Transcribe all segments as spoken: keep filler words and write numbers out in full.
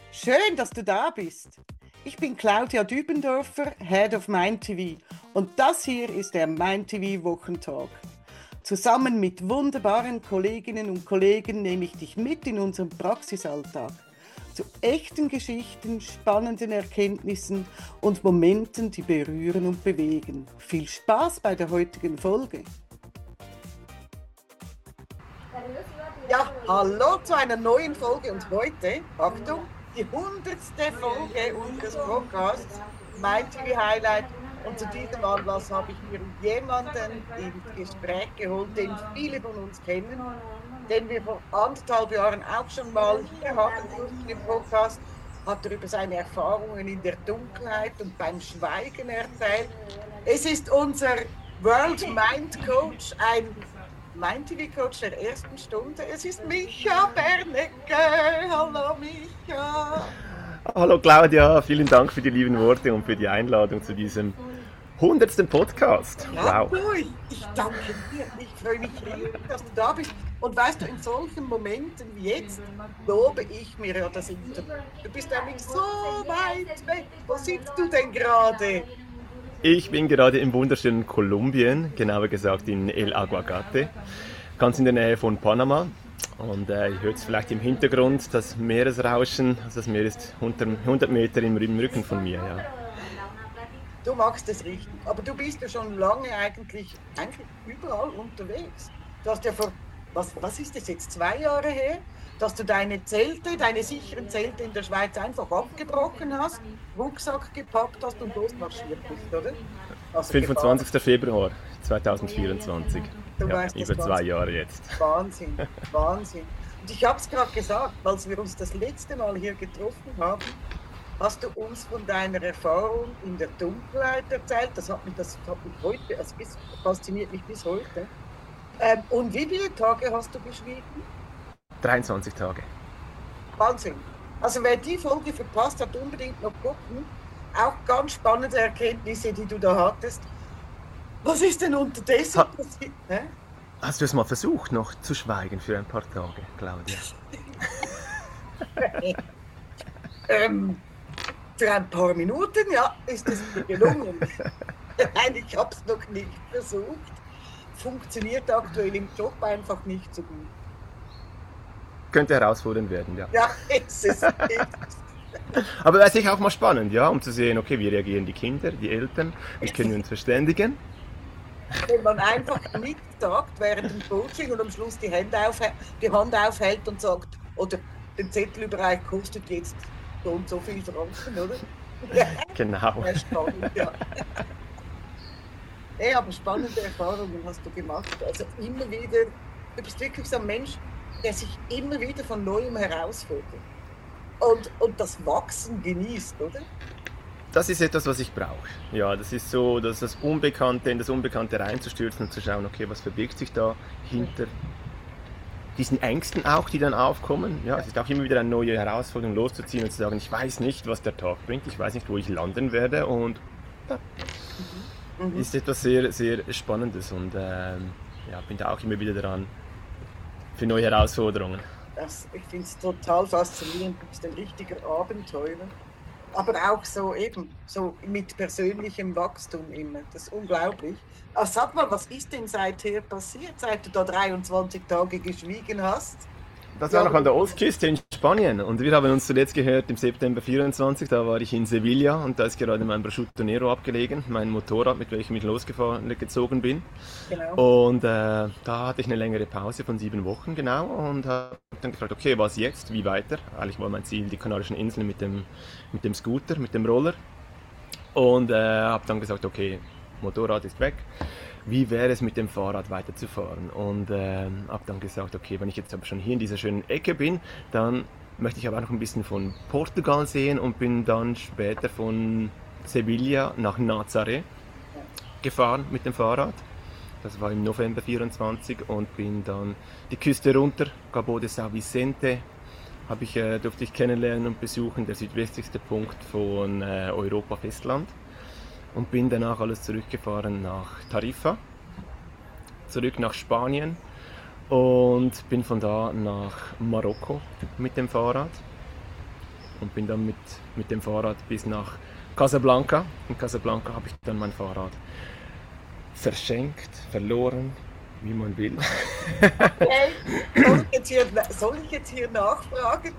Schön, dass du da bist. Ich bin Claudia Dübendorfer, Head of MindTV und das hier ist der MindTV Wochentalk. Zusammen mit wunderbaren Kolleginnen und Kollegen nehme ich dich mit in unseren Praxisalltag. Zu echten Geschichten, spannenden Erkenntnissen und Momenten, die berühren und bewegen. Viel Spaß bei der heutigen Folge. Ja, hallo zu einer neuen Folge und heute, Achtung, die hundertste Folge unseres Podcasts, MindTV Highlight. Und zu diesem Anlass habe ich mir jemanden ins Gespräch geholt, den viele von uns kennen, den wir vor anderthalb Jahren auch schon mal hier hatten im Podcast, hat er über seine Erfahrungen in der Dunkelheit und beim Schweigen erzählt. Es ist unser World Mind Coach, ein MindTV-Coach der ersten Stunde. Es ist Micha Bernecke. Hallo Micha. Hallo Claudia, vielen Dank für die lieben Worte und für die Einladung zu diesem hundertsten Podcast. Ja, wow. Du, ich, ich danke dir. Ich freue mich riesig, dass du da bist. Und weißt du, in solchen Momenten wie jetzt lobe ich mir ja das Interview. Du bist nämlich so weit weg. Wo sitzt du denn gerade? Ich bin gerade im wunderschönen Kolumbien, genauer gesagt in El Aguacate, ganz in der Nähe von Panama. Und äh, ihr hört es vielleicht im Hintergrund, das Meeresrauschen. Also das Meer ist hundert Meter im Rücken von mir. Ja. Du magst es richtig, aber du bist ja schon lange eigentlich, eigentlich überall unterwegs. Du hast ja vor, was, was ist das jetzt, zwei Jahre her, dass du deine Zelte, deine sicheren Zelte in der Schweiz einfach abgebrochen hast, Rucksack gepackt hast und losmarschiert bist, oder? Also fünfundzwanzigsten Februar zweitausendvierundzwanzig. Du ja, weißt über zwei Jahre jetzt. Wahnsinn, Wahnsinn. Und ich habe es gerade gesagt, als wir uns das letzte Mal hier getroffen haben, hast du uns von deiner Erfahrung in der Dunkelheit erzählt. Das hat mich, das hat mich heute, also bis, fasziniert mich bis heute. Ähm, und wie viele Tage hast du geschwiegen? dreiundzwanzig Tage. Wahnsinn. Also wer die Folge verpasst hat, unbedingt noch gucken. Auch ganz spannende Erkenntnisse, die du da hattest. Was ist denn unterdessen ha- passiert? Hä? Hast du es mal versucht, noch zu schweigen für ein paar Tage, Claudia? ähm, für ein paar Minuten, ja, ist es mir gelungen. Nein, ich habe es noch nicht versucht. Funktioniert aktuell im Job einfach nicht so gut. Könnte herausfordernd werden, ja. Ja, ist es. Aber wäre sicher auch mal spannend, ja, um zu sehen, okay, wie reagieren die Kinder, die Eltern, wie können wir uns verständigen. Wenn man einfach nichts sagt während dem Coaching und am Schluss die Hand, aufhält, die Hand aufhält und sagt, oder den Zettel überreicht, kostet jetzt so und so viel Franken, oder? Genau. Ja, spannend, ja. Hey, aber spannende Erfahrungen hast du gemacht. Also immer wieder, du bist wirklich so ein Mensch, der sich immer wieder von Neuem herausfordert. Und, und das Wachsen genießt, oder? Das ist etwas, was ich brauche. Ja, das ist so, dass das Unbekannte in das Unbekannte reinzustürzen und zu schauen, okay, was verbirgt sich da hinter diesen Ängsten auch, die dann aufkommen. Ja, es ist auch immer wieder eine neue Herausforderung, loszuziehen und zu sagen, ich weiß nicht, was der Tag bringt, ich weiß nicht, wo ich landen werde und ja, mhm. ist etwas sehr, sehr Spannendes und ähm, ja, bin da auch immer wieder dran für neue Herausforderungen. Das, ich finde es total faszinierend, du bist ein richtiger Abenteurer. Aber auch so eben, so mit persönlichem Wachstum immer. Das ist unglaublich. Also sag mal, was ist denn seither passiert, seit du da dreiundzwanzig Tage geschwiegen hast? Das war ja noch an der Ostküste in Spanien und wir haben uns zuletzt gehört im September vierundzwanzig, da war ich in Sevilla und da ist gerade mein Prosciutto Nero abgelegen, mein Motorrad, mit welchem ich losgefahren gezogen bin. Genau. Und äh, da hatte ich eine längere Pause von sieben Wochen genau und habe dann gefragt, okay, was jetzt, wie weiter? Eigentlich war mein Ziel die Kanarischen Inseln mit dem, mit dem Scooter, mit dem Roller und äh, habe dann gesagt, okay, Motorrad ist weg. Wie wäre es mit dem Fahrrad weiterzufahren? Und äh, habe dann gesagt, okay, wenn ich jetzt aber schon hier in dieser schönen Ecke bin, dann möchte ich aber auch noch ein bisschen von Portugal sehen und bin dann später von Sevilla nach Nazaré gefahren mit dem Fahrrad. Das war im November vierundzwanzig und bin dann die Küste runter, Cabo de São Vicente, habe ich, äh, durfte ich kennenlernen und besuchen, der südwestlichste Punkt von äh, Europa Festland. Und bin danach alles zurückgefahren nach Tarifa, zurück nach Spanien und bin von da nach Marokko mit dem Fahrrad. und bin dann mit, mit dem Fahrrad bis nach Casablanca. In Casablanca habe ich dann mein Fahrrad verschenkt, verloren, wie man will. Okay. Soll ich jetzt hier, soll ich jetzt hier nachfragen?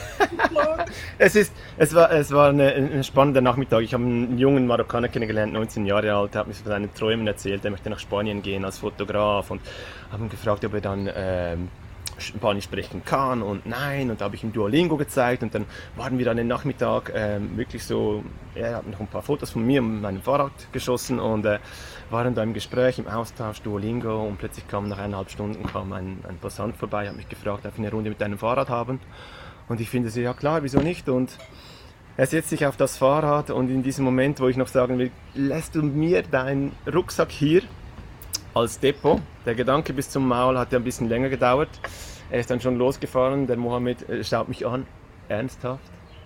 es, ist, es war, es war eine, ein spannender Nachmittag. Ich habe einen jungen Marokkaner kennengelernt, neunzehn Jahre alt, der hat mir von seinen Träumen erzählt, er möchte nach Spanien gehen als Fotograf und habe ihn gefragt, ob er dann ähm, Spanisch sprechen kann und nein, und da habe ich ihm Duolingo gezeigt und dann waren wir dann den Nachmittag ähm, wirklich so, er hat noch ein paar Fotos von mir und meinem Fahrrad geschossen und äh, waren da im Gespräch, im Austausch Duolingo und plötzlich kam nach eineinhalb Stunden kam ein, ein Passant vorbei, hat mich gefragt, darf ich eine Runde mit deinem Fahrrad haben? Und ich finde so, ja klar, wieso nicht? Und er setzt sich auf das Fahrrad und in diesem Moment, wo ich noch sagen will, lässt du mir deinen Rucksack hier als Depot. Der Gedanke bis zum Maul hat ja ein bisschen länger gedauert. Er ist dann schon losgefahren, der Mohammed schaut mich an, ernsthaft.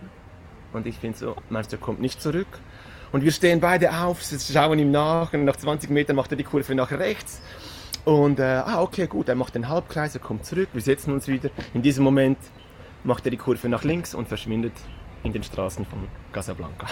Und ich finde so, meinst du, er kommt nicht zurück? Und wir stehen beide auf, schauen ihm nach und nach zwanzig Metern macht er die Kurve nach rechts. Und, äh, ah, okay, gut, er macht den Halbkreis, er kommt zurück, wir setzen uns wieder. In diesem Moment macht er die Kurve nach links und verschwindet in den Straßen von Casablanca.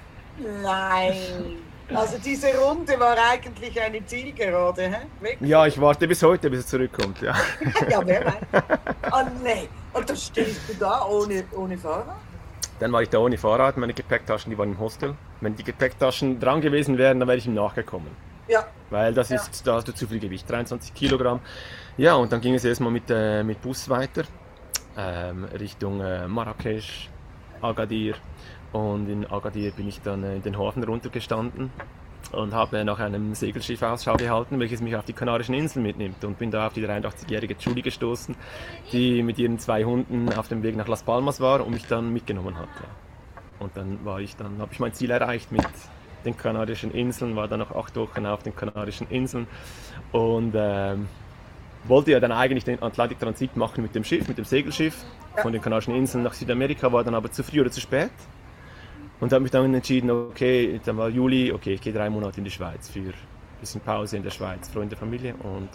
Nein! Also diese Runde war eigentlich eine Zielgerade, hä? Wirklich? Ja, ich warte bis heute, bis er zurückkommt, ja. Ja, wer weiß. Oh nee, und dann stehst du da ohne, ohne Fahrrad? Dann war ich da ohne Fahrrad, meine Gepäcktaschen, die waren im Hostel. Wenn die Gepäcktaschen dran gewesen wären, dann wäre ich ihm nachgekommen. Ja. Weil das ist, ja. Da hast du zu viel Gewicht, dreiundzwanzig Kilogramm. Ja, und dann ging es erstmal mit, äh, mit Bus weiter, ähm, Richtung äh, Marrakesch, Agadir. Und in Agadir bin ich dann äh, in den Hafen runtergestanden und habe nach einem Segelschiff Ausschau gehalten, welches mich auf die Kanarischen Inseln mitnimmt. Und bin da auf die dreiundachtzigjährige Julie gestoßen, die mit ihren zwei Hunden auf dem Weg nach Las Palmas war und mich dann mitgenommen hat. Ja. Und dann war ich dann, habe ich mein Ziel erreicht mit den Kanarischen Inseln, war dann noch acht Wochen auf den Kanarischen Inseln und ähm, wollte ja dann eigentlich den Atlantik-Transit machen mit dem Schiff, mit dem Segelschiff von den Kanarischen Inseln nach Südamerika, war dann aber zu früh oder zu spät. Und habe mich dann entschieden, okay, dann war Juli, okay, ich gehe drei Monate in die Schweiz für ein bisschen Pause in der Schweiz, Freunde, Familie. Und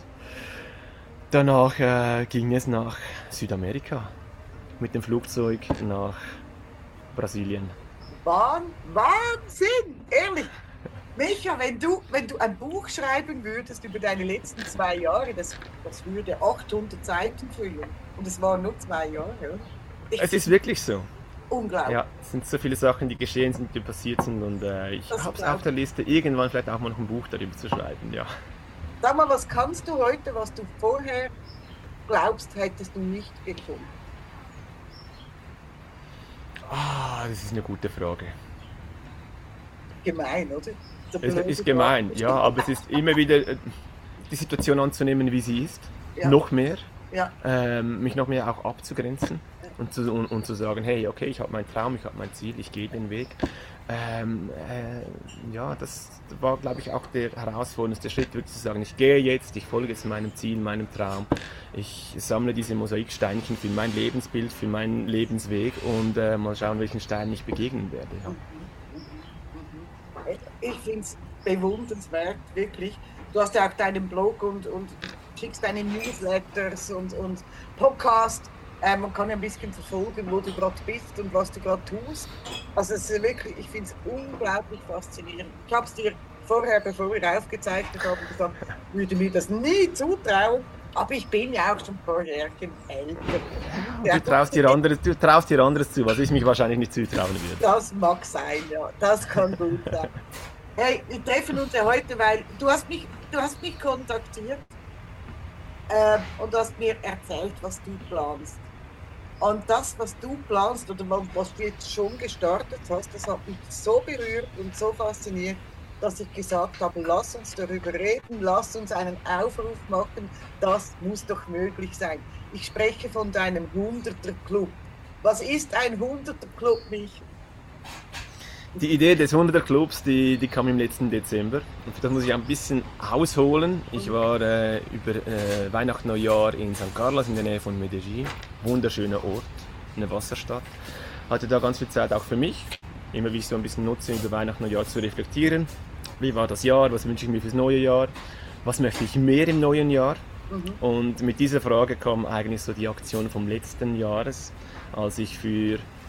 danach äh, ging es nach Südamerika mit dem Flugzeug nach Brasilien. Wahn, Wahnsinn! Ehrlich! Micha, wenn du, wenn du ein Buch schreiben würdest über deine letzten zwei Jahre, das, das würde achthundert Seiten füllen. Und es waren nur zwei Jahre, oder? Ich Es ist wirklich so. Unglaublich. Ja, es sind so viele Sachen, die geschehen sind, die passiert sind und äh, ich habe es auf der Liste, irgendwann vielleicht auch mal noch ein Buch darüber zu schreiben, ja. Sag mal, was kannst du heute, was du vorher glaubst, hättest du nicht gekonnt? Ah, das ist eine gute Frage. Gemein, oder? Es ist gemein, ja, aber es ist immer wieder äh, die Situation anzunehmen, wie sie ist, ja. noch mehr, ja. ähm, mich noch mehr auch abzugrenzen. Und zu, und, und zu sagen, hey, okay, ich habe meinen Traum, ich habe mein Ziel, ich gehe den Weg. Ähm, äh, ja, das war, glaube ich, auch der herausforderndste Schritt, wirklich zu sagen, ich gehe jetzt, ich folge jetzt meinem Ziel, meinem Traum. Ich sammle diese Mosaiksteinchen für mein Lebensbild, für meinen Lebensweg und äh, mal schauen, welchen Steinen ich begegnen werde. Ja. Ich finde es bewundernswert, wirklich. Du hast ja auch deinen Blog und, und schickst deine Newsletters und, und Podcast. Äh, man kann ja ein bisschen verfolgen, wo du gerade bist und was du gerade tust. Also es ist wirklich, ich finde es unglaublich faszinierend. Ich habe es dir vorher, bevor wir aufgezeichnet haben, gesagt, würde mir das nie zutrauen. Aber ich bin ja auch schon ein paar Jährchen älter. Du traust dir anderes, du traust dir anderes zu, was ich mich wahrscheinlich nicht zutrauen würde. Das mag sein, ja. Das kann gut sein. Hey, wir treffen uns ja heute, weil du hast mich, du hast mich kontaktiert äh, und hast mir erzählt, was du planst. Und das, was du planst oder was du jetzt schon gestartet hast, das hat mich so berührt und so fasziniert, dass ich gesagt habe, lass uns darüber reden, lass uns einen Aufruf machen, das muss doch möglich sein. Ich spreche von deinem hunderter-Club. Was ist ein hunderter-Club, Mich? Die Idee des hunderter-Clubs, die, die kam im letzten Dezember. Und das muss ich ein bisschen ausholen. Ich war äh, über äh, Weihnachten, Neujahr in Sankt Carlos in der Nähe von Medellin. Wunderschöner Ort, eine Wasserstadt. Hatte da ganz viel Zeit auch für mich. Immer wie ich so ein bisschen nutze, über Weihnachten, Neujahr zu reflektieren. Wie war das Jahr? Was wünsche ich mir fürs neue Jahr? Was möchte ich mehr im neuen Jahr? Mhm. Und mit dieser Frage kam eigentlich so die Aktion vom letzten Jahres, als ich für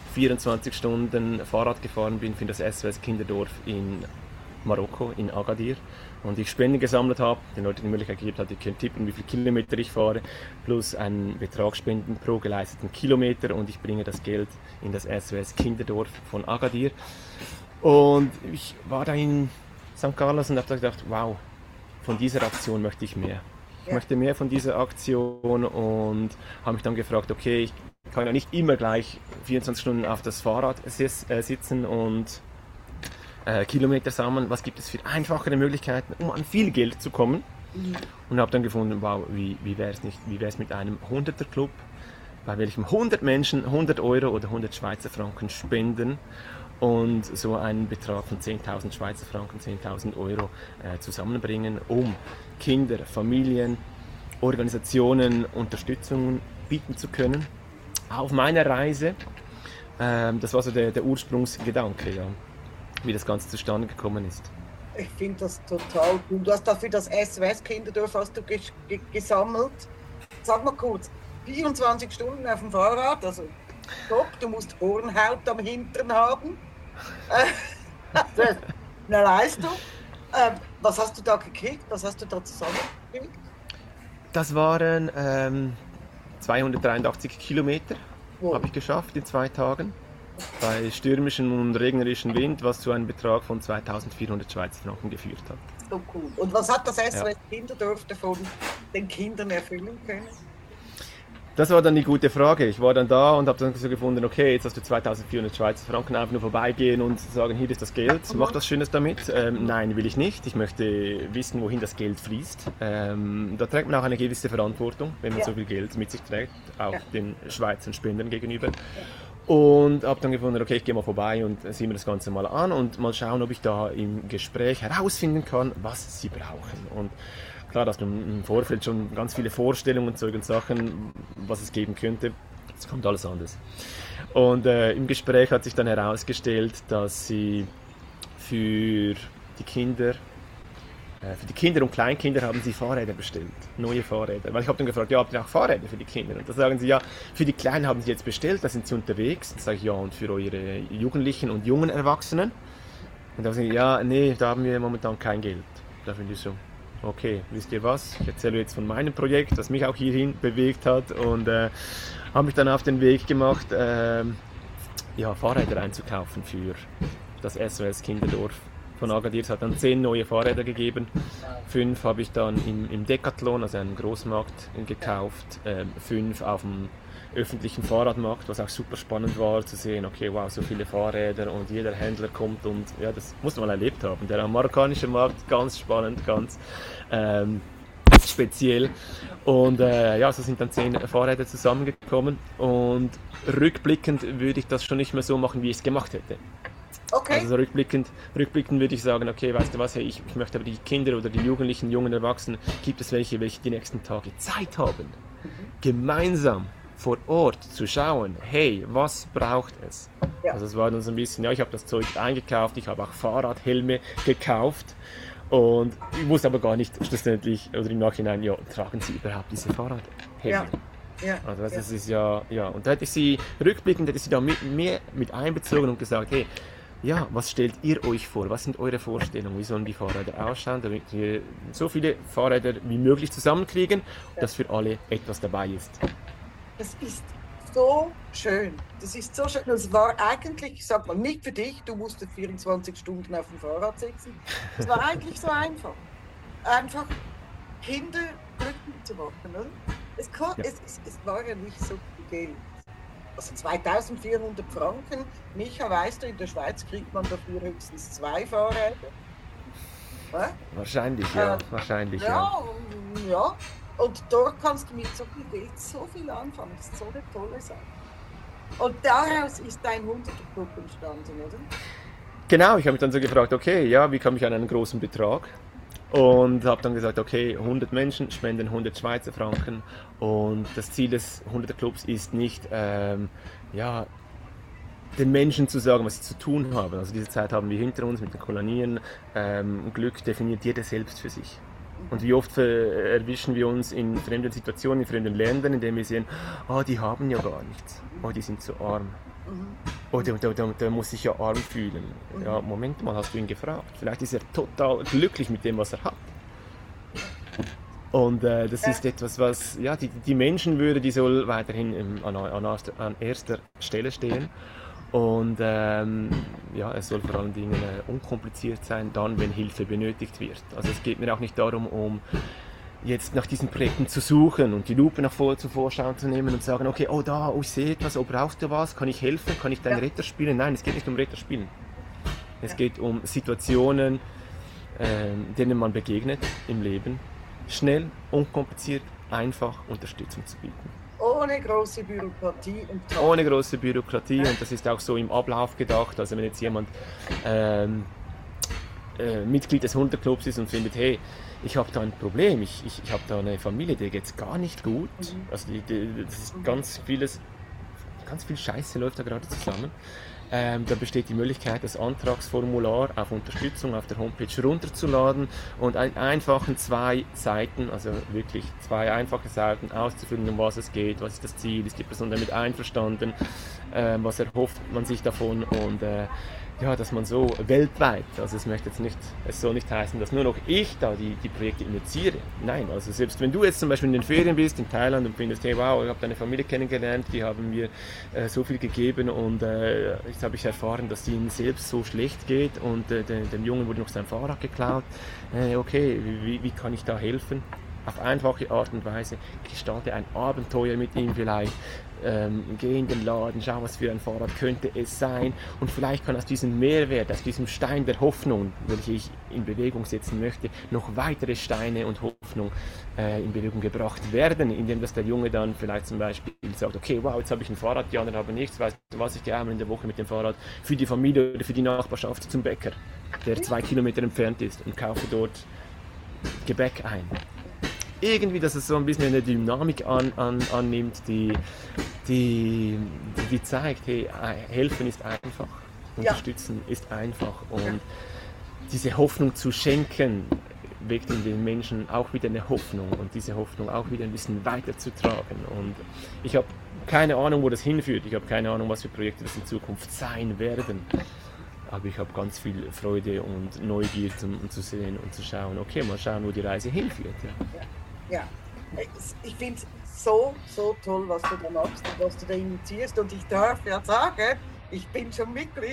vierundzwanzig Stunden Fahrrad gefahren bin für das S O S Kinderdorf in Marokko, in Agadir. Und ich Spenden gesammelt habe, den Leuten die Möglichkeit gegeben habe, die können tippen, wie viele Kilometer ich fahre, plus einen Betrag spenden pro geleisteten Kilometer, und ich bringe das Geld in das S O S Kinderdorf von Agadir. Und ich war da in Sankt Carlos und habe gedacht, wow, von dieser Aktion möchte ich mehr. Ich ja. möchte mehr von dieser Aktion, und habe mich dann gefragt, okay, ich kann ja nicht immer gleich vierundzwanzig Stunden auf das Fahrrad sitzen und äh, Kilometer sammeln. Was gibt es für einfachere Möglichkeiten, um an viel Geld zu kommen? Mhm. Und habe dann gefunden, wow, wie, wie wäre es nicht, wie wäre es mit einem hunderter-Club, bei welchem hundert Menschen hundert Euro oder hundert Schweizer Franken spenden und so einen Betrag von zehntausend Schweizer Franken, zehntausend Euro äh, zusammenbringen, um Kinder, Familien, Organisationen Unterstützung bieten zu können. Auf meiner Reise, ähm, das war so der, der Ursprungsgedanke, ja, wie das Ganze zustande gekommen ist. Ich finde das total cool. Du hast dafür das S O S Kinderdorf hast du ges- ge- gesammelt. Sag mal kurz, vierundzwanzig Stunden auf dem Fahrrad, also top, du musst Hornhaut am Hintern haben. Eine Leistung. Ähm, was hast du da gekriegt? Was hast du da zusammengekriegt? Das waren ähm, zweihundertdreiundachtzig Kilometer, wow. habe ich geschafft in zwei Tagen. Bei stürmischem und regnerischem Wind, was zu einem Betrag von zweitausendvierhundert Schweizer Franken geführt hat. So cool. Und was hat das S O S ja. Kinderdorf davon den Kindern erfüllen können? Das war dann die gute Frage. Ich war dann da und habe dann so gefunden, okay, jetzt hast du zweitausendvierhundert Schweizer Franken, einfach nur vorbeigehen und sagen, hier ist das Geld, mach was Schönes damit. Ähm, nein, will ich nicht. Ich möchte wissen, wohin das Geld fließt. Ähm, da trägt man auch eine gewisse Verantwortung, wenn man ja. so viel Geld mit sich trägt, auch ja. den Schweizer Spendern gegenüber. Ja. Und habe dann gefunden, okay, ich gehe mal vorbei und sehe mir das Ganze mal an und mal schauen, ob ich da im Gespräch herausfinden kann, was sie brauchen. Und klar, dass du im Vorfeld schon ganz viele Vorstellungen und solche Sachen, was es geben könnte. Es kommt alles anders. Und äh, im Gespräch hat sich dann herausgestellt, dass sie für die Kinder, äh, für die Kinder und Kleinkinder haben sie Fahrräder bestellt, neue Fahrräder. Weil ich habe dann gefragt, ja, habt ihr auch Fahrräder für die Kinder? Und da sagen sie, ja, für die Kleinen haben sie jetzt bestellt, da sind sie unterwegs. Dann sage ich, ja, und für eure Jugendlichen und jungen Erwachsenen? Und da sagen sie, ja, nee, da haben wir momentan kein Geld. Da finde ich so. Okay, wisst ihr was? Ich erzähle jetzt von meinem Projekt, das mich auch hierhin bewegt hat, und äh, habe mich dann auf den Weg gemacht, äh, ja, Fahrräder einzukaufen für das S O S Kinderdorf von Agadir. Es hat dann zehn neue Fahrräder gegeben. Fünf habe ich dann im, im Decathlon, also einem Großmarkt, gekauft. Äh, fünf auf dem öffentlichen Fahrradmarkt, was auch super spannend war zu sehen, okay, wow, so viele Fahrräder und jeder Händler kommt, und ja, das muss man mal erlebt haben. Der marokkanische Markt, ganz spannend, ganz ähm, speziell. Und äh, ja, so sind dann zehn Fahrräder zusammengekommen, und rückblickend würde ich das schon nicht mehr so machen, wie ich es gemacht hätte. Okay. Also rückblickend, rückblickend würde ich sagen, okay, weißt du was, hey, ich, ich möchte aber die Kinder oder die Jugendlichen, jungen Erwachsenen, gibt es welche, welche die nächsten Tage Zeit haben, mhm. gemeinsam vor Ort zu schauen, hey, was braucht es? Ja. Also es war dann so ein bisschen, ja, ich habe das Zeug eingekauft, ich habe auch Fahrradhelme gekauft, und ich wusste aber gar nicht schlussendlich oder im Nachhinein, ja, tragen sie überhaupt diese Fahrradhelme? Ja. Ja. Also das ja. ist ja, ja, und da hätte ich sie, rückblickend hätte ich sie da mit, mehr mit einbezogen und gesagt, hey, ja, was stellt ihr euch vor? Was sind eure Vorstellungen? Wie sollen die Fahrräder ausschauen, damit wir so viele Fahrräder wie möglich zusammenkriegen, ja. dass für alle etwas dabei ist? Das ist so schön. Das ist so schön. Es war eigentlich, ich sag mal, nicht für dich, du musstest vierundzwanzig Stunden auf dem Fahrrad sitzen. Es war eigentlich so einfach. Einfach Kinder glücklich zu machen. Oder? Es, kon- ja. es, es, es war ja nicht so viel Geld. Also zweitausendvierhundert Franken. Micha, weißt du, in der Schweiz kriegt man dafür höchstens zwei Fahrräder. Ja? Wahrscheinlich, ja. Äh, wahrscheinlich, ja. Ja, ja. Und dort kannst du mit so viel Geld so viel anfangen. Das ist so eine tolle Sache. Und daraus ist dein hunderter-Club entstanden, oder? Genau, ich habe mich dann so gefragt, okay, ja, wie komme ich an einen großen Betrag? Und habe dann gesagt, okay, hundert Menschen spenden hundert Schweizer Franken, und das Ziel des hunderter-Clubs ist nicht, ähm, ja, den Menschen zu sagen, was sie zu tun haben. Also diese Zeit haben wir hinter uns mit den Kolonien. Ähm, Glück definiert jeder selbst für sich. Und wie oft äh, erwischen wir uns in fremden Situationen, in fremden Ländern, in denen wir sehen, oh, die haben ja gar nichts, oh, die sind so arm. Oh, der, der, der, der muss sich ja arm fühlen. Ja, Moment mal, hast du ihn gefragt? Vielleicht ist er total glücklich mit dem, was er hat. Und äh, das ist etwas, was, ja, die, die Menschenwürde, die soll weiterhin im, an, an, an erster Stelle stehen. Und ähm, ja, es soll vor allen Dingen äh, unkompliziert sein, dann, wenn Hilfe benötigt wird. Also es geht mir auch nicht darum, um jetzt nach diesen Projekten zu suchen und die Lupe nach vor zum Vorschein zu nehmen und sagen, okay, oh da, oh ich sehe etwas, oh brauchst du was, kann ich helfen, kann ich deinen ja. Retter spielen? Nein, es geht nicht um Retter spielen. Es ja. geht um Situationen, äh, denen man begegnet im Leben, schnell, unkompliziert, einfach Unterstützung zu bieten. Ohne große Bürokratie. Und Ohne große Bürokratie ja. und das ist auch so im Ablauf gedacht, also wenn jetzt jemand ähm, äh, Mitglied des Hunderclubs ist und findet, hey, ich habe da ein Problem, ich, ich, ich habe da eine Familie, der geht es gar nicht gut. Mhm. Also die, die, das ist ganz vieles, ganz viel Scheiße läuft da gerade zusammen. Ähm, da besteht die Möglichkeit, das Antragsformular auf Unterstützung auf der Homepage runterzuladen und einen einfachen zwei Seiten, also wirklich zwei einfache Seiten auszufüllen, um was es geht, was ist das Ziel, ist die Person damit einverstanden, äh, was erhofft man sich davon und äh, ja, dass man so weltweit, also es möchte jetzt nicht, es soll nicht heißen, dass nur noch ich da die, die Projekte initiiere. Nein, also selbst wenn du jetzt zum Beispiel in den Ferien bist, in Thailand und findest, hey wow, ich habe deine Familie kennengelernt, die haben mir äh, so viel gegeben und äh, jetzt habe ich erfahren, dass es ihnen selbst so schlecht geht und äh, dem, dem Jungen wurde noch sein Fahrrad geklaut. Äh, okay, wie, wie kann ich da helfen? Auf einfache Art und Weise, gestalte ein Abenteuer mit ihm vielleicht, ähm, geh in den Laden, schau, was für ein Fahrrad könnte es sein und vielleicht kann aus diesem Mehrwert, aus diesem Stein der Hoffnung, welche ich in Bewegung setzen möchte, noch weitere Steine und Hoffnung äh, in Bewegung gebracht werden, indem dass der Junge dann vielleicht zum Beispiel sagt, okay, wow, jetzt habe ich ein Fahrrad, die anderen haben nichts, weißt du was, ich gehe einmal in der Woche mit dem Fahrrad für die Familie oder für die Nachbarschaft zum Bäcker, der zwei Kilometer entfernt ist und kaufe dort Gebäck ein. Irgendwie, dass es so ein bisschen eine Dynamik an, an, annimmt, die, die, die zeigt, hey, helfen ist einfach, unterstützen ja. ist einfach und ja. diese Hoffnung zu schenken, weckt in den Menschen auch wieder eine Hoffnung und diese Hoffnung auch wieder ein bisschen weiterzutragen. Und ich habe keine Ahnung, wo das hinführt, ich habe keine Ahnung, was für Projekte das in Zukunft sein werden. Aber ich habe ganz viel Freude und Neugier, um, um zu sehen und zu schauen, okay, mal schauen, wo die Reise hinführt. Ja. Ja, ich finde es so, so toll, was du da machst und was du da initiierst. Und ich darf ja sagen, ich bin schon Mitglied.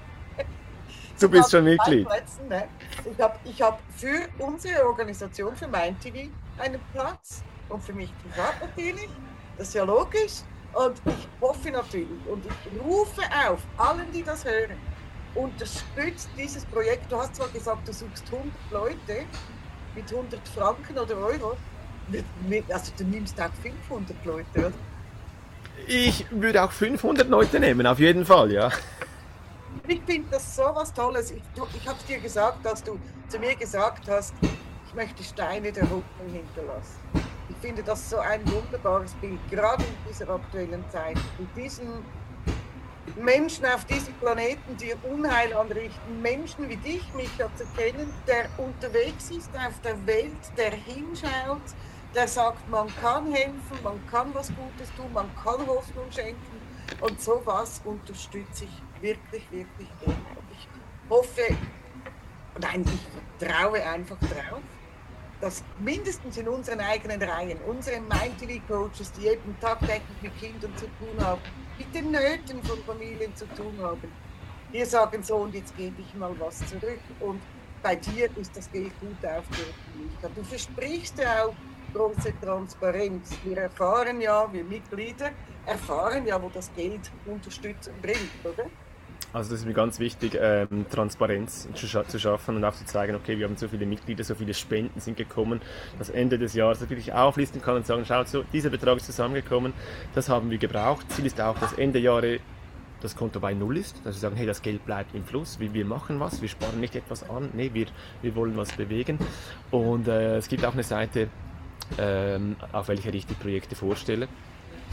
Du bist schon Mitglied? Plätzen, ne? Ich habe ich hab für unsere Organisation, für MindTV, einen Platz. Und für mich privat natürlich. Das ist ja logisch. Und ich hoffe natürlich und ich rufe auf, allen, die das hören, unterstützt dieses Projekt. Du hast zwar gesagt, du suchst hundert Leute mit hundert Franken oder Euro. Also du nimmst auch fünfhundert Leute, oder? Ich würde auch fünfhundert Leute nehmen, auf jeden Fall, ja. Ich finde das so was Tolles. Ich, ich habe es dir gesagt, als du zu mir gesagt hast, ich möchte Steine der Hoffnung hinterlassen. Ich finde das so ein wunderbares Bild, gerade in dieser aktuellen Zeit. Mit diesen Menschen auf diesem Planeten, die Unheil anrichten, Menschen wie dich, Micha, zu kennen, der unterwegs ist auf der Welt, der hinschaut, der sagt, man kann helfen, man kann was Gutes tun, man kann Hoffnung schenken und sowas unterstütze ich wirklich, wirklich gerne. Und ich hoffe, nein, ich traue einfach drauf, dass mindestens in unseren eigenen Reihen, unsere MindTV-Coaches, die jeden tagtäglich mit Kindern zu tun haben, mit den Nöten von Familien zu tun haben, wir sagen so, und jetzt gebe ich mal was zurück. Und bei dir ist das Geld gut aufgehoben. Du versprichst ja auch große Transparenz. Wir erfahren ja, wir Mitglieder erfahren ja, wo das Geld Unterstützung bringt, oder? Also das ist mir ganz wichtig, ähm, Transparenz zu, scha- zu schaffen und auch zu zeigen, okay, wir haben so viele Mitglieder, so viele Spenden sind gekommen, dass Ende des Jahres wirklich auflisten kann und sagen, schaut so, dieser Betrag ist zusammengekommen, das haben wir gebraucht. Ziel ist auch, dass Ende Jahre das Konto bei Null ist, dass wir sagen, hey, das Geld bleibt im Fluss, wir, wir machen was, wir sparen nicht etwas an, nee, wir, wir wollen was bewegen. Und äh, es gibt auch eine Seite, ähm, auf welcher ich die Projekte vorstelle.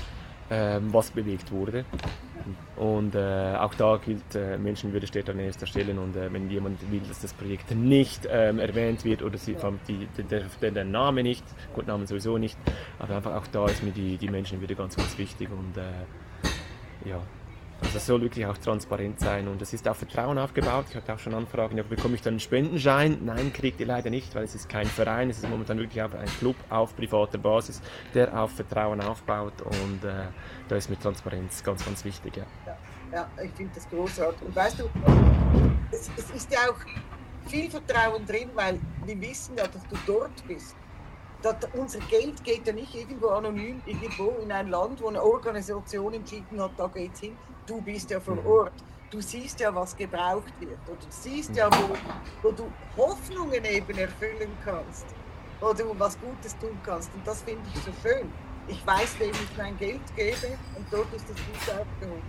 ähm, was bewegt wurde. Und äh, auch da gilt, äh, Menschenwürde steht an erster Stelle, und äh, wenn jemand will, dass das Projekt nicht ähm, erwähnt wird oder sie, die, der, der, der Name nicht, gut, Namen sowieso nicht, aber einfach auch da ist mir die, die Menschenwürde ganz, ganz wichtig, und äh, ja, also es soll wirklich auch transparent sein, und es ist auf Vertrauen aufgebaut. Ich hatte auch schon Anfragen, ja, bekomme ich dann einen Spendenschein? Nein, kriegt ihr leider nicht, weil es ist kein Verein, es ist momentan wirklich auch ein Club auf privater Basis, der auf Vertrauen aufbaut, und äh, da ist mir Transparenz ganz, ganz wichtig. Ja, ja, ja, ich finde das großartig. Und weißt du, es, es ist ja auch viel Vertrauen drin, weil wir wissen ja, dass du dort bist. Das, unser Geld geht ja nicht irgendwo anonym, irgendwo in ein Land, wo eine Organisation entschieden hat, da geht's hin. Du bist ja vor Ort. Du siehst ja, was gebraucht wird. Oder du siehst ja, wo, wo du Hoffnungen eben erfüllen kannst. Oder du was Gutes tun kannst. Und das finde ich so schön. Ich weiß, wem ich mein Geld gebe, und dort ist das gut aufgehoben.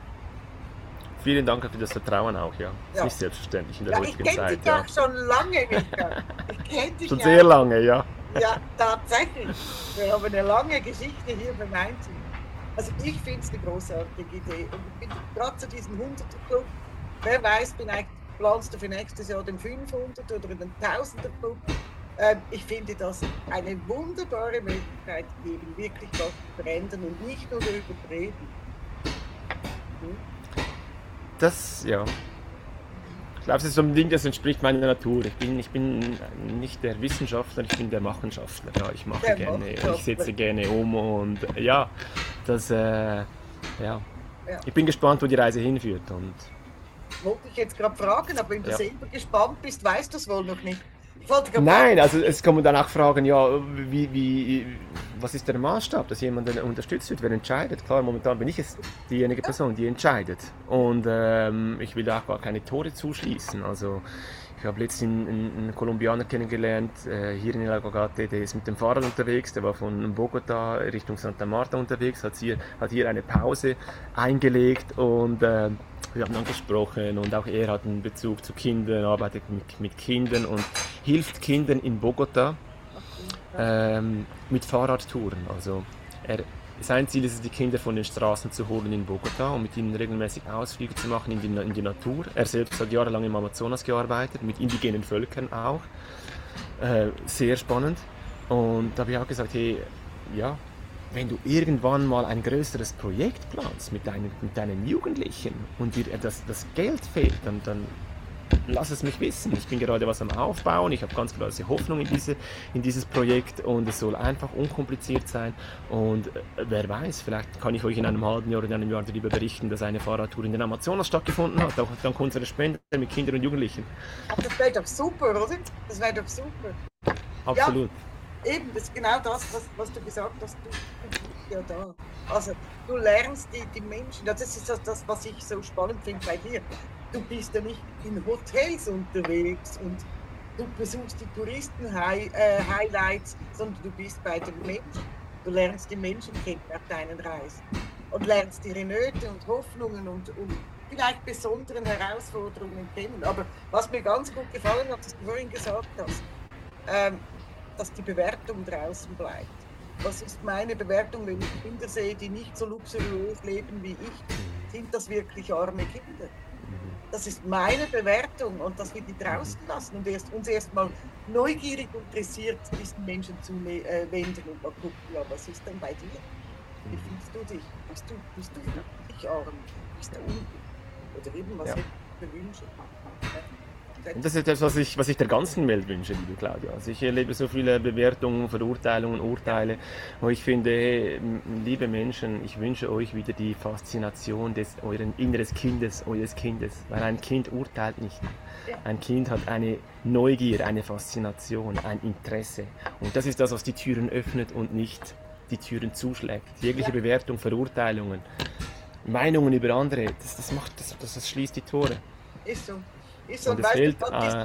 Vielen Dank für das Vertrauen auch, ja. Das Ja. ist nicht selbstverständlich in der Ja, heutigen ich kenne Zeit. dich Ja. auch schon lange, Michael. Ich kenne dich Schon ja sehr auch. lange, ja. Ja, tatsächlich. Wir haben eine lange Geschichte hier beim Einzelnen. Also ich finde es eine großartige Idee. Und ich bin gerade zu diesem hunderter-Club, wer weiß, vielleicht planst du für nächstes Jahr den fünfhundert oder den tausender-Club. Ähm, ich finde das eine wunderbare Möglichkeit, eben wirklich was zu verändern und nicht nur darüber reden. Hm? Das, ja. Ich glaube, es ist so ein Ding, das entspricht meiner Natur. Ich bin, ich bin nicht der Wissenschaftler, ich bin der Machenschaftler. Ja, ich mache Der gerne, Machenschaftler. ich setze gerne um, und äh, ja, das, äh, ja. Ja. Ich bin gespannt, wo die Reise hinführt. Und Wollte ich jetzt gerade fragen, aber wenn du Ja. selber gespannt bist, weißt du es wohl noch nicht. Ich wollte gerade Nein, also es kommen dann auch Fragen, ja, wie, wie, was ist der Maßstab, dass jemand unterstützt wird, wer entscheidet? Klar, momentan bin ich es, diejenige Person, die entscheidet. Und ähm, ich will auch gar keine Tore zuschließen. Also ich habe letztens einen, einen Kolumbianer kennengelernt, äh, hier in El Agogate, der ist mit dem Fahrrad unterwegs, der war von Bogota Richtung Santa Marta unterwegs, hat hier, hat hier eine Pause eingelegt, und äh, wir haben dann gesprochen, und auch er hat einen Bezug zu Kindern, arbeitet mit, mit Kindern und hilft Kindern in Bogota ähm, mit Fahrradtouren. Also er, sein Ziel ist es, die Kinder von den Straßen zu holen in Bogota und mit ihnen regelmäßig Ausflüge zu machen in die, in die Natur. Er selbst hat jahrelang im Amazonas gearbeitet, mit indigenen Völkern auch. Äh, sehr spannend. Und da habe ich auch gesagt, hey, ja, wenn du irgendwann mal ein größeres Projekt planst mit deinen, mit deinen Jugendlichen und dir das, das Geld fehlt, dann, dann lass es mich wissen. Ich bin gerade was am Aufbauen, ich habe ganz große Hoffnung in, diese, in dieses Projekt, und es soll einfach unkompliziert sein. Und äh, wer weiß, vielleicht kann ich euch in einem halben Jahr oder in einem Jahr darüber berichten, dass eine Fahrradtour in den Amazonas stattgefunden hat, auch dank unserer Spender mit Kindern und Jugendlichen. Ach, das wäre doch super, oder? Das wäre doch super. Absolut. Ja, eben, das ist genau das, was, was du gesagt hast. Du, du bist ja da. Also, du lernst die, die Menschen. Das ist das, das, was ich so spannend finde bei dir. Du bist ja nicht in Hotels unterwegs und du besuchst die Touristen-Highlights, sondern du bist bei den Menschen. Du lernst die Menschen kennen auf deinen Reisen und lernst ihre Nöte und Hoffnungen und, und vielleicht besonderen Herausforderungen kennen. Aber was mir ganz gut gefallen hat, was du vorhin gesagt hast, ähm, dass die Bewertung draußen bleibt. Was ist meine Bewertung, wenn ich Kinder sehe, die nicht so luxuriös leben wie ich? Sind das wirklich arme Kinder? Das ist meine Bewertung, und dass wir die draußen lassen und erst, uns erstmal neugierig interessiert diesen Menschen zu äh, wenden und mal gucken, ja, was ist denn bei dir? Wie fühlst du dich? Bist du, bist du wirklich arm? Bist du unglücklich? Oder eben, was Ja. hättest du für Wünsche? Ja. Und das ist etwas, was ich, was ich der ganzen Welt wünsche, liebe Claudia. Also ich erlebe so viele Bewertungen, Verurteilungen, Urteile, wo ich finde, hey, liebe Menschen, ich wünsche euch wieder die Faszination des euren inneres Kindes, eures Kindes, weil ein Kind urteilt nicht. Ein Kind hat eine Neugier, eine Faszination, ein Interesse. Und das ist das, was die Türen öffnet und nicht die Türen zuschlägt. Jegliche Ja. Bewertung, Verurteilungen, Meinungen über andere, das, das macht, das, das, das schließt die Tore. Ist so. Ist so. Und Und es weißt fehlt, du, gerade diese, äh,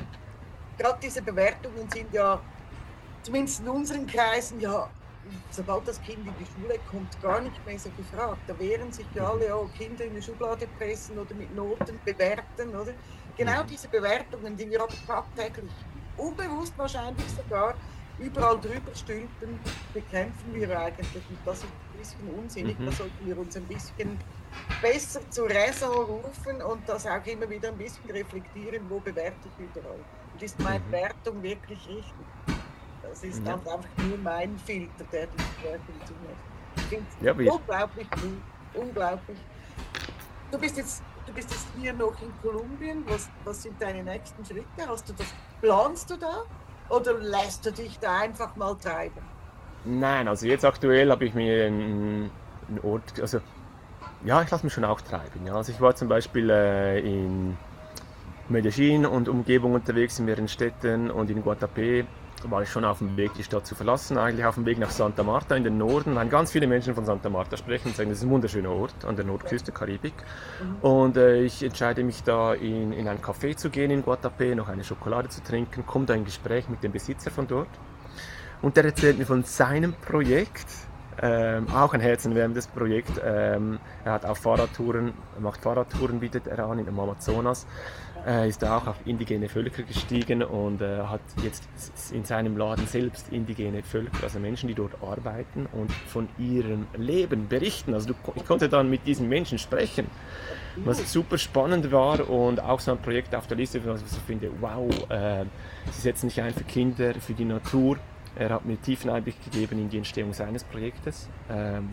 gerade diese Bewertungen sind ja, zumindest in unseren Kreisen, ja, sobald das Kind in die Schule kommt, gar nicht mehr so gefragt. Da wehren sich ja alle, oh, Kinder in die Schublade pressen oder mit Noten bewerten, oder? Genau diese Bewertungen, die wir aber tagtäglich, unbewusst wahrscheinlich sogar, überall drüber stülpen, bekämpfen wir eigentlich. Und das ist ein bisschen unsinnig. Mhm. Da sollten wir uns ein bisschen besser zur Raison rufen und das auch immer wieder ein bisschen reflektieren, wo bewerte ich überall. Und ist meine Mhm. Wertung wirklich richtig? Das ist Ja. einfach nur mein Filter, der die Wertung zulässt. Ich finde es Ja, wir- unglaublich cool. Unglaublich. Du bist jetzt, du bist jetzt hier noch in Kolumbien. Was, was sind deine nächsten Schritte? Hast du das, planst du da? Oder lässt du dich da einfach mal treiben? Nein, also jetzt aktuell habe ich mir einen, einen Ort, also ja, ich lasse mich schon auch treiben. Ja. Also ich war zum Beispiel äh, in Medellin und Umgebung unterwegs in mehreren Städten und in Guatapé war ich schon auf dem Weg, die Stadt zu verlassen, eigentlich auf dem Weg nach Santa Marta in den Norden, weil ganz viele Menschen von Santa Marta sprechen und sagen, das ist ein wunderschöner Ort an der Nordküste, Karibik. Und äh, ich entscheide mich da in, in ein Café zu gehen in Guatapé, noch eine Schokolade zu trinken, komme da in Gespräch mit dem Besitzer von dort und der erzählt mir von seinem Projekt, ähm, auch ein herzenwärmendes Projekt. Ähm, er hat auch Fahrradtouren, macht Fahrradtouren, bietet er an im Amazonas. Äh, ist da auch auf indigene Völker gestiegen und äh, hat jetzt in seinem Laden selbst indigene Völker, also Menschen, die dort arbeiten und von ihrem Leben berichten. Also du, ich konnte dann mit diesen Menschen sprechen, was super spannend war und auch so ein Projekt auf der Liste, was ich so finde, wow, äh, sie setzen nicht ein für Kinder, für die Natur. Er hat mir tiefen Einblick gegeben in die Entstehung seines Projektes. Ähm,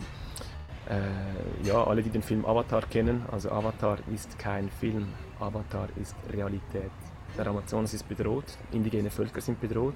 äh, ja, alle, die den Film Avatar kennen, also Avatar ist kein Film, Avatar ist Realität. Der Amazonas ist bedroht, indigene Völker sind bedroht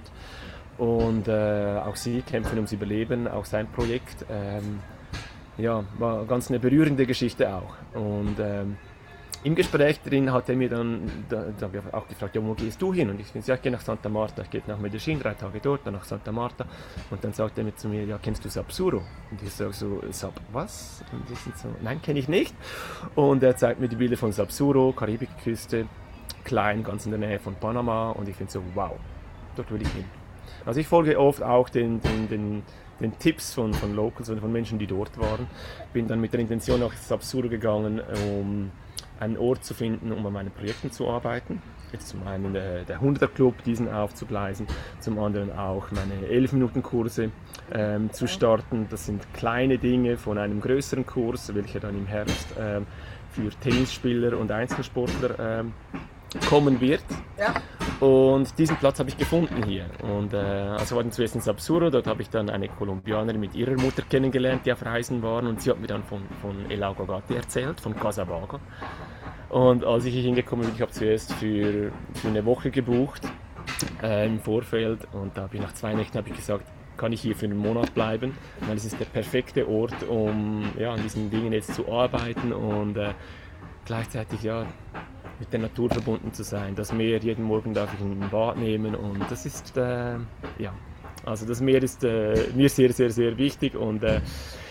und äh, auch sie kämpfen ums Überleben, auch sein Projekt. Ähm, ja, war ganz eine berührende Geschichte auch. Und ähm, im Gespräch drin hat er mir dann, da, da habe ich auch gefragt, ja, wo gehst du hin? Und ich finde, ja, ich gehe nach Santa Marta, ich gehe nach Medellin, drei Tage dort, dann nach Santa Marta. Und dann sagt er mir zu mir, ja, kennst du Sapsuro? Und ich sage so, Sap, was? Und ich so, nein, kenne ich nicht. Und er zeigt mir die Bilder von Sapsuro, Karibikküste, klein, ganz in der Nähe von Panama. Und ich finde so, wow, dort will ich hin. Also ich folge oft auch den, den, den, den Tipps von, von Locals und von Menschen, die dort waren. Bin dann mit der Intention nach Sapsuro gegangen, um einen Ort zu finden, um an meinen Projekten zu arbeiten. Jetzt zum einen äh, der Hunderter-Club, diesen aufzugleisen, zum anderen auch meine elf-Minuten-Kurse ähm, zu starten. Das sind kleine Dinge von einem größeren Kurs, welcher dann im Herbst ähm, für Tennisspieler und Einzelsportler ähm, kommen wird. Ja. Und diesen Platz habe ich gefunden hier. Und, äh, also war dann zuerst in Sapsuro, dort habe ich dann eine Kolumbianerin mit ihrer Mutter kennengelernt, die auf Reisen waren. Und sie hat mir dann von, von El Aguacate erzählt, von Casabaga. Und als ich hier hingekommen bin, ich habe zuerst für, für eine Woche gebucht äh, im Vorfeld. Und da habe ich nach zwei Nächten habe ich gesagt, kann ich hier für einen Monat bleiben, weil es ist der perfekte Ort, um ja, an diesen Dingen jetzt zu arbeiten und äh, gleichzeitig ja, mit der Natur verbunden zu sein. Das Meer, jeden Morgen darf ich ein Bad nehmen und das ist, äh, ja, also das Meer ist äh, mir sehr, sehr, sehr wichtig und äh,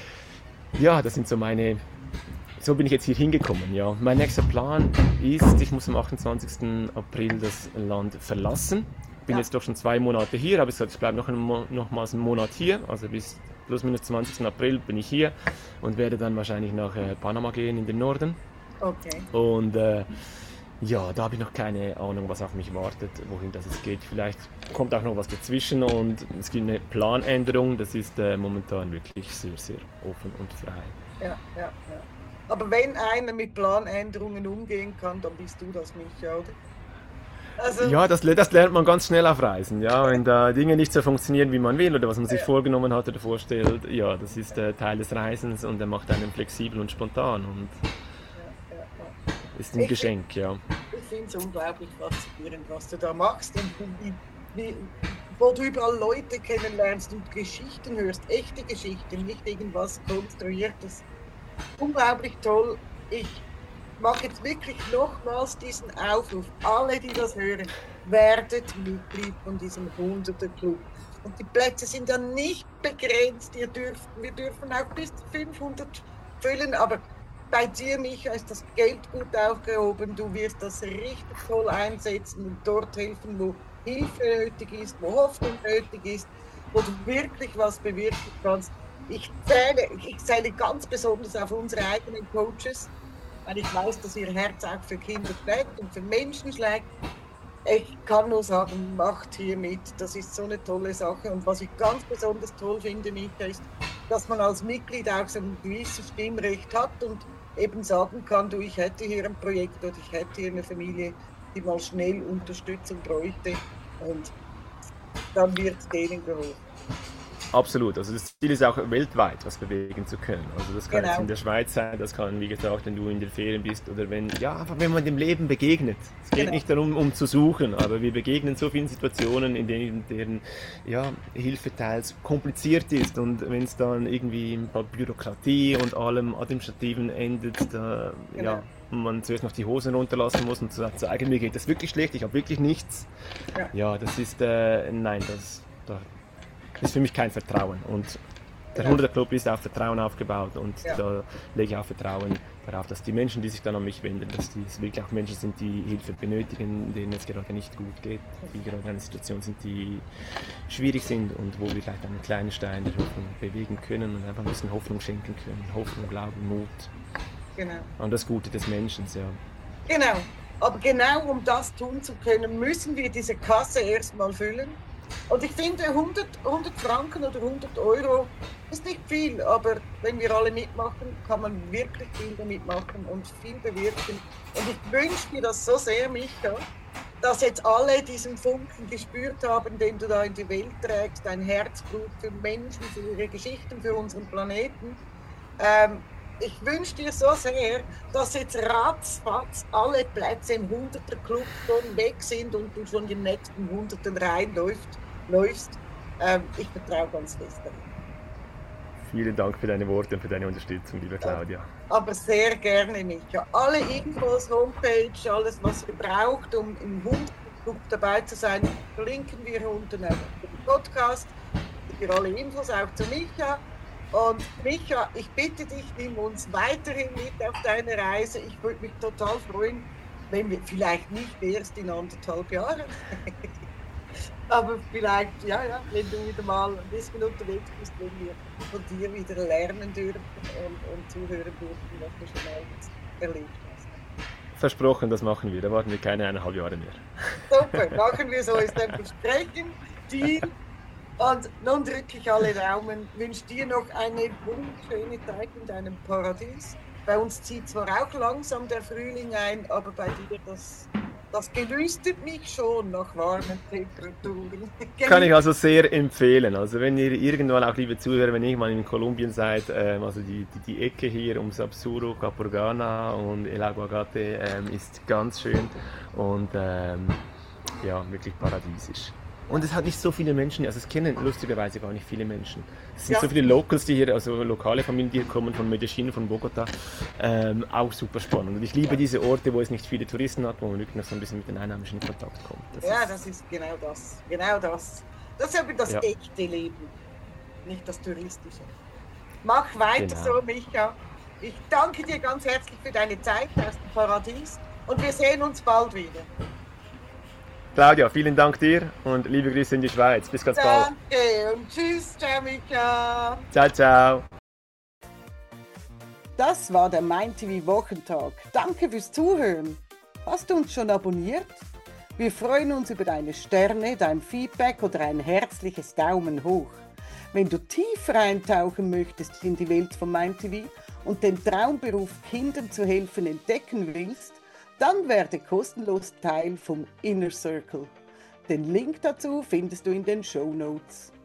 ja, das sind so meine, so bin ich jetzt hier hingekommen, ja. Mein nächster Plan ist, ich muss am achtundzwanzigsten April das Land verlassen. Bin Ja. jetzt doch schon zwei Monate hier, habe gesagt, ich bleibe noch einen, nochmals einen Monat hier, also bis plus minus zwanzigsten April bin ich hier und werde dann wahrscheinlich nach äh, Panama gehen in den Norden. Okay. Und äh, ja, da habe ich noch keine Ahnung, was auf mich wartet, wohin das jetzt geht. Vielleicht kommt auch noch was dazwischen und es gibt eine Planänderung. Das ist äh, momentan wirklich sehr, sehr offen und frei. Ja, ja, ja. Aber wenn einer mit Planänderungen umgehen kann, dann bist du das, Micha, oder? Also, Ja, das, das lernt man ganz schnell auf Reisen. Ja, wenn da Dinge nicht so funktionieren, wie man will oder was man sich Ja. vorgenommen hat oder vorstellt, ja, das ist äh, Teil des Reisens und er macht einen flexibel und spontan und ja, ja, ja. ist ein Ich- Geschenk, ja. Ich finde es unglaublich faszinierend, was du da machst und wie, wie, wo du überall Leute kennenlernst und Geschichten hörst, echte Geschichten, nicht irgendwas Konstruiertes. Unglaublich toll. Ich mache jetzt wirklich nochmals diesen Aufruf. Alle, die das hören, werdet Mitglied von diesem Hunderter-Club. Und die Plätze sind dann nicht begrenzt. Ihr dürft, wir dürfen auch bis zu fünfhundert füllen, aber bei dir, Micha, ist das Geld gut aufgehoben. Du wirst das richtig toll einsetzen und dort helfen, wo Hilfe nötig ist, wo Hoffnung nötig ist, wo du wirklich was bewirken kannst. Ich zähle, ich zähle ganz besonders auf unsere eigenen Coaches, weil ich weiß, dass ihr Herz auch für Kinder schlägt und für Menschen schlägt. Ich kann nur sagen, macht hier mit. Das ist so eine tolle Sache. Und was ich ganz besonders toll finde, Micha, ist, dass man als Mitglied auch so ein gewisses Stimmrecht hat und eben sagen kann, du, ich hätte hier ein Projekt oder ich hätte hier eine Familie, die mal schnell Unterstützung bräuchte. Und dann wird es denen geholfen. Absolut. Also das Ziel ist auch weltweit was bewegen zu können. Also das kann Genau. jetzt in der Schweiz sein, das kann, wie gesagt, wenn du in den Ferien bist oder wenn, ja, einfach wenn man dem Leben begegnet. Es geht Genau. nicht darum, um zu suchen, aber wir begegnen so vielen Situationen, in denen deren ja, Hilfe teils kompliziert ist und wenn es dann irgendwie bei Bürokratie und allem Administrativen endet, da, Genau. ja, man zuerst noch die Hosen runterlassen muss und sagen, mir geht das wirklich schlecht, ich habe wirklich nichts. Ja. Ja, das ist, äh, nein, das, da, ist für mich kein Vertrauen. Und der Genau. hundert Club ist auf Vertrauen aufgebaut und Ja. da lege ich auch Vertrauen darauf, dass die Menschen, die sich dann an mich wenden, dass die wirklich auch Menschen sind, die Hilfe benötigen, denen es gerade nicht gut geht, die gerade in einer Situation sind, die schwierig sind und wo wir vielleicht einen kleinen Stein der Hoffnung bewegen können und einfach ein bisschen Hoffnung schenken können. Hoffnung, Glauben, Mut Genau. an das Gute des Menschen. Ja. Genau. Aber genau um das tun zu können, müssen wir diese Kasse erstmal füllen. Und ich finde, hundert, hundert Franken oder hundert Euro ist nicht viel, aber wenn wir alle mitmachen, kann man wirklich viel damit machen und viel bewirken. Und ich wünsche mir das so sehr, Micha, dass jetzt alle diesen Funken gespürt haben, den du da in die Welt trägst, dein Herzblut für Menschen, für ihre Geschichten, für unseren Planeten. Ähm, ich wünsche dir so sehr, dass jetzt ratzfatz alle Plätze im hunderter Club schon weg sind und du schon die nächsten Hunderten reinläufst. läufst. Ähm, ich vertraue ganz fest darin. Vielen Dank für deine Worte und für deine Unterstützung, liebe Claudia. Aber sehr gerne, Micha. Alle Infos, Homepage, alles, was ihr braucht, um im hunderter Club dabei zu sein, verlinken wir unten auf dem Podcast. Für alle Infos auch zu Micha. Und Micha, ich bitte dich, nimm uns weiterhin mit auf deine Reise. Ich würde mich total freuen, wenn wir vielleicht nicht erst in anderthalb Jahren, aber vielleicht, ja, ja, wenn du wieder mal ein bisschen unterwegs bist, wenn wir von dir wieder lernen dürfen und, und zuhören dürfen, was du schon mal erlebt hast. Versprochen, das machen wir. Da warten wir keine eineinhalb Jahre mehr. Super, machen wir so, ist ein Versprechen, Deal. Und nun drücke ich alle Daumen, wünsche dir noch eine wunderschöne Zeit in deinem Paradies. Bei uns zieht zwar auch langsam der Frühling ein, aber bei dir, das, das gelüstet mich schon nach warmen Temperaturen. Kann ich also sehr empfehlen. Also wenn ihr irgendwann, auch liebe Zuhörer, wenn ihr mal in Kolumbien seid, ähm, also die, die, die Ecke hier um Sapsuro, Capurganá und El Aguacate ähm, ist ganz schön und ähm, ja, wirklich paradiesisch. Und es hat nicht so viele Menschen, also es kennen lustigerweise gar nicht viele Menschen. Es sind Ja. so viele Locals, die hier, also lokale Familien, die hier kommen, von Medellin, von Bogota, ähm, auch super spannend. Und ich liebe diese Orte, wo es nicht viele Touristen hat, wo man wirklich noch so ein bisschen mit den Einheimischen in Kontakt kommt. Das Ja, ist, das ist genau das. Genau das. Das ist aber das Ja. echte Leben, nicht das touristische. Mach weiter Genau. so, Micha. Ich danke dir ganz herzlich für deine Zeit aus dem Paradies und wir sehen uns bald wieder. Claudia, vielen Dank dir und liebe Grüße in die Schweiz. Bis ganz bald. Danke und tschüss, ciao, Micha. Ciao, ciao. Das war der MindTV Wochentag. Danke fürs Zuhören. Hast du uns schon abonniert? Wir freuen uns über deine Sterne, dein Feedback oder ein herzliches Daumen hoch. Wenn du tiefer eintauchen möchtest in die Welt von MindTV und den Traumberuf Kindern zu helfen entdecken willst, dann werde kostenlos Teil vom Inner Circle. Den Link dazu findest du in den Shownotes.